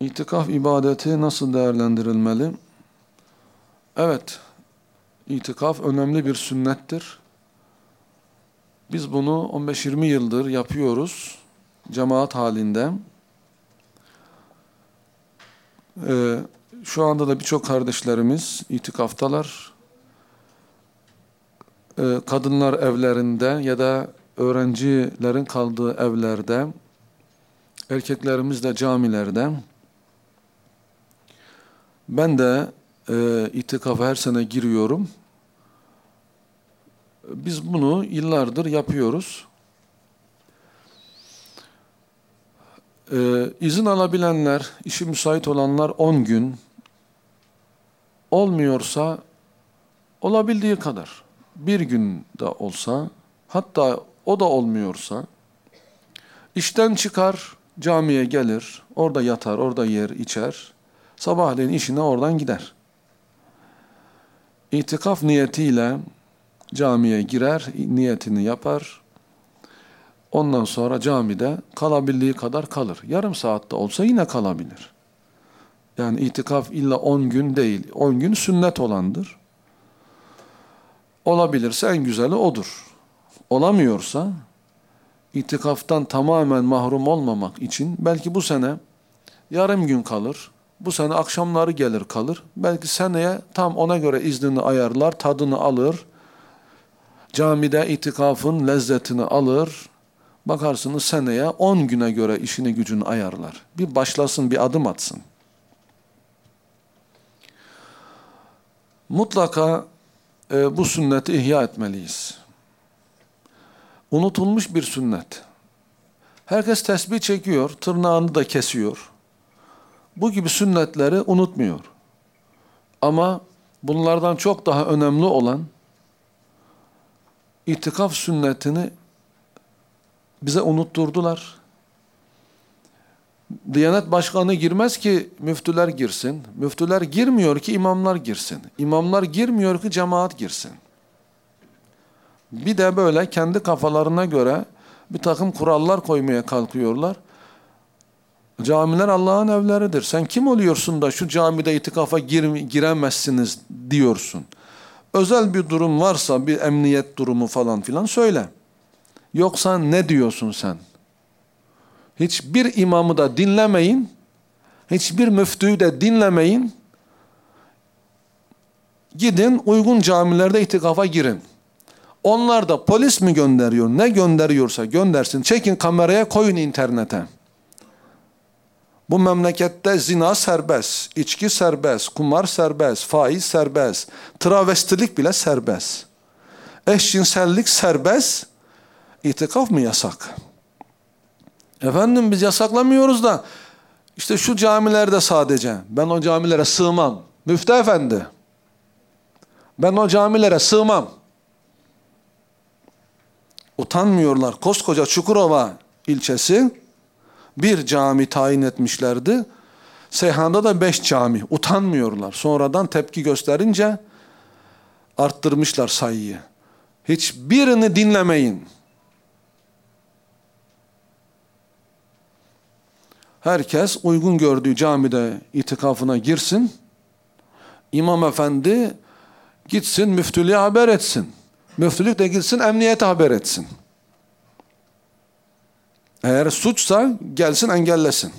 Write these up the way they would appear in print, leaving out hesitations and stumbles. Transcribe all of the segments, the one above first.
İtikaf ibadeti nasıl değerlendirilmeli? Evet, itikaf önemli bir sünnettir. Biz bunu 15-20 yıldır yapıyoruz, cemaat halinde. Şu anda da birçok kardeşlerimiz itikaftalar. Kadınlar evlerinde ya da öğrencilerin kaldığı evlerde, erkeklerimiz de camilerde. Ben de itikafa her sene giriyorum. Biz bunu yıllardır yapıyoruz. İzin alabilenler, işi müsait olanlar 10 gün, olmuyorsa olabildiği kadar, bir gün de olsa, hatta o da olmuyorsa, işten çıkar, camiye gelir, orada yatar, orada yer, içer, sabahleyin işine oradan gider. İtikaf niyetiyle camiye girer, niyetini yapar. Ondan sonra camide kalabildiği kadar kalır. Yarım saatte olsa yine kalabilir. Yani itikaf illa 10 gün değil. 10 gün sünnet olandır. Olabilirse en güzeli odur. Olamıyorsa itikaftan tamamen mahrum olmamak için belki bu sene yarım gün kalır. Bu sene akşamları gelir kalır. Belki seneye tam ona göre iznini ayarlar, tadını alır. Camide itikafın lezzetini alır. Bakarsınız seneye 10 güne göre işini gücünü ayarlar. Bir başlasın, bir adım atsın. Mutlaka bu sünneti ihya etmeliyiz. Unutulmuş bir sünnet. Herkes tesbih çekiyor, tırnağını da kesiyor. Bu gibi sünnetleri unutmuyor. Ama bunlardan çok daha önemli olan itikaf sünnetini bize unutturdular. Diyanet Başkanı girmez ki müftüler girsin. Müftüler girmiyor ki imamlar girsin. İmamlar girmiyor ki cemaat girsin. Bir de böyle kendi kafalarına göre bir takım kurallar koymaya kalkıyorlar. Camiler Allah'ın evleridir. Sen kim oluyorsun da şu camide itikafa giremezsiniz diyorsun. Özel bir durum varsa, bir emniyet durumu falan filan söyle. Yoksa ne diyorsun sen? Hiçbir imamı da dinlemeyin, hiçbir müftüyü de dinlemeyin. Gidin uygun camilerde itikafa girin. Onlar da polis mi gönderiyor, ne gönderiyorsa göndersin. Çekin kameraya, koyun internete. Bu memlekette zina serbest, içki serbest, kumar serbest, faiz serbest, travestilik bile serbest. Eşcinsellik serbest, itikaf mı yasak? Efendim biz yasaklamıyoruz da işte şu camilerde sadece. Ben o camilere sığmam. Müftü efendi. Ben o camilere sığmam. Utanmıyorlar. Koskoca Çukurova ilçesi bir cami tayin etmişlerdi. Seyhan'da da 5 cami. Utanmıyorlar. Sonradan tepki gösterince arttırmışlar sayıyı. Hiçbirini dinlemeyin. Herkes uygun gördüğü camide itikafına girsin. İmam efendi gitsin müftülüğe haber etsin. Müftülük de gitsin emniyete haber etsin. Eğer suçsa gelsin engellesin.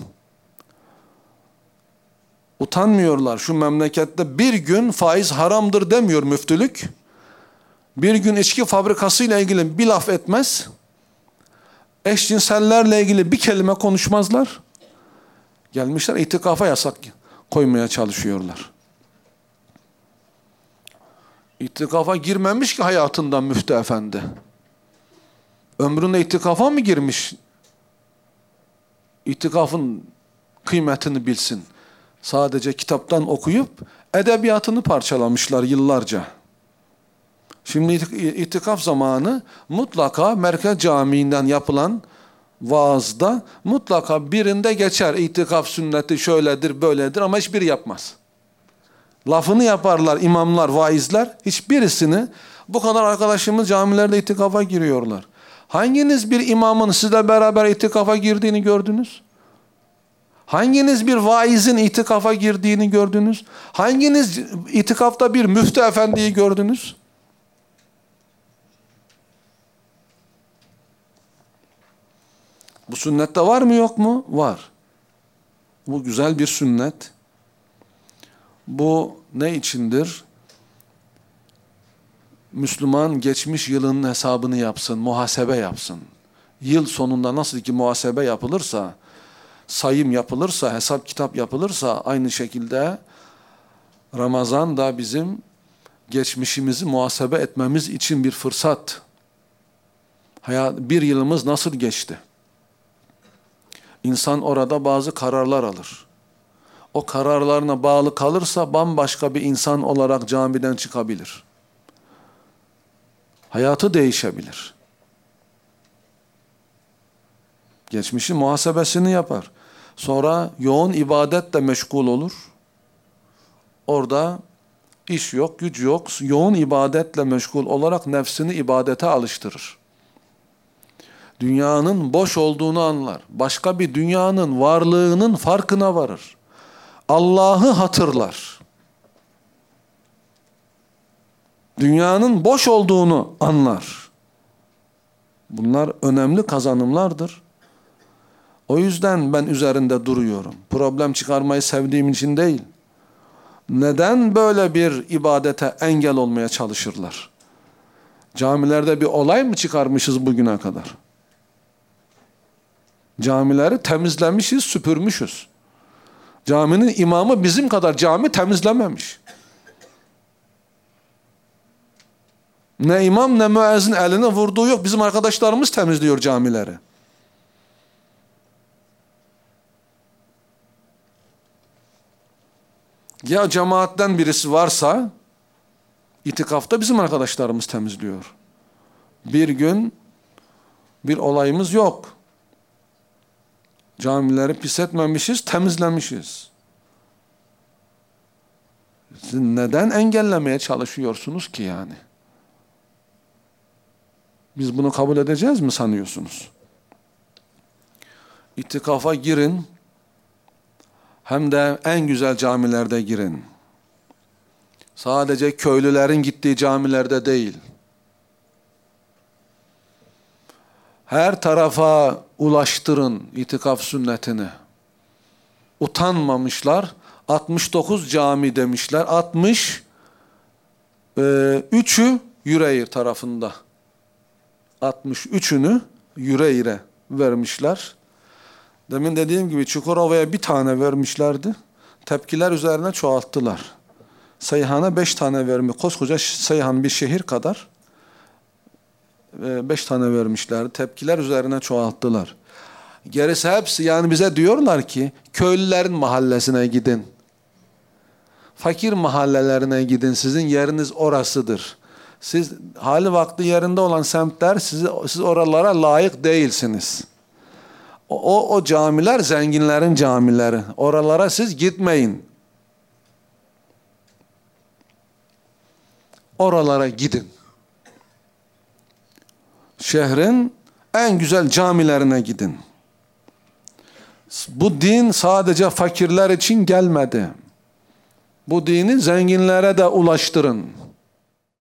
Utanmıyorlar. Şu memlekette bir gün faiz haramdır demiyor müftülük. Bir gün içki fabrikasıyla ilgili bir laf etmez. Eşcinsellerle ilgili bir kelime konuşmazlar. Gelmişler itikafa yasak koymaya çalışıyorlar. İtikafa girmemiş ki hayatından müftü efendi. Ömründe itikafa mı girmiş? İtikafın kıymetini bilsin. Sadece kitaptan okuyup edebiyatını parçalamışlar yıllarca. Şimdi itikaf zamanı mutlaka Merkez Camii'nden yapılan vaazda mutlaka birinde geçer. İtikaf sünneti şöyledir, böyledir ama hiçbiri yapmaz. Lafını yaparlar imamlar, vaizler. Hiçbirisini bu kadar arkadaşımız camilerde itikafa giriyorlar. Hanginiz bir imamın sizle beraber itikafa girdiğini gördünüz? Hanginiz bir vaizin itikafa girdiğini gördünüz? Hanginiz itikafta bir müftü efendiyi gördünüz? Bu sünnette var mı yok mu? Var. Bu güzel bir sünnet. Bu ne içindir? Müslüman geçmiş yılının hesabını yapsın, muhasebe yapsın. Yıl sonunda nasıl ki muhasebe yapılırsa, sayım yapılırsa, hesap kitap yapılırsa aynı şekilde Ramazan da bizim geçmişimizi muhasebe etmemiz için bir fırsat. Bir yılımız nasıl geçti? İnsan orada bazı kararlar alır. O kararlarına bağlı kalırsa bambaşka bir insan olarak camiden çıkabilir. Hayatı değişebilir. Geçmişi muhasebesini yapar. Sonra yoğun ibadetle meşgul olur. Orada iş yok, güç yok. Yoğun ibadetle meşgul olarak nefsini ibadete alıştırır. Dünyanın boş olduğunu anlar. Başka bir dünyanın varlığının farkına varır. Allah'ı hatırlar. Dünyanın boş olduğunu anlar. Bunlar önemli kazanımlardır. O yüzden ben üzerinde duruyorum. Problem çıkarmayı sevdiğim için değil. Neden böyle bir ibadete engel olmaya çalışırlar? Camilerde bir olay mı çıkarmışız bugüne kadar? Camileri temizlemişiz, süpürmüşüz. Caminin imamı bizim kadar cami temizlememiş. Ne imam ne müezzin eline vurduğu yok. Bizim arkadaşlarımız temizliyor camileri. Ya cemaatten birisi varsa itikafta bizim arkadaşlarımız temizliyor. Bir gün bir olayımız yok. Camileri pis etmemişiz, temizlemişiz. Siz neden engellemeye çalışıyorsunuz ki yani? Biz bunu kabul edeceğiz mi sanıyorsunuz? İtikafa girin, hem de en güzel camilerde girin. Sadece köylülerin gittiği camilerde değil. Her tarafa ulaştırın itikaf sünnetini. Utanmamışlar. 69 cami demişler. 63'ü Yüreğir tarafında. 63'ünü Yüreğir'e vermişler. Demin dediğim gibi Çukurova'ya bir tane vermişlerdi. Tepkiler üzerine çoğalttılar. Seyhan'a 5 tane vermiş. Koskoca Seyhan bir şehir kadar 5 tane vermişlerdi. Tepkiler üzerine çoğalttılar. Gerisi hepsi yani bize diyorlar ki köylülerin mahallesine gidin. Fakir mahallelerine gidin. Sizin yeriniz orasıdır. Siz hali vakti yerinde olan semtler siz oralara layık değilsiniz. O camiler zenginlerin camileri. Oralara siz gitmeyin. Oralara gidin. Şehrin en güzel camilerine gidin. Bu din sadece fakirler için gelmedi. Bu dini zenginlere de ulaştırın.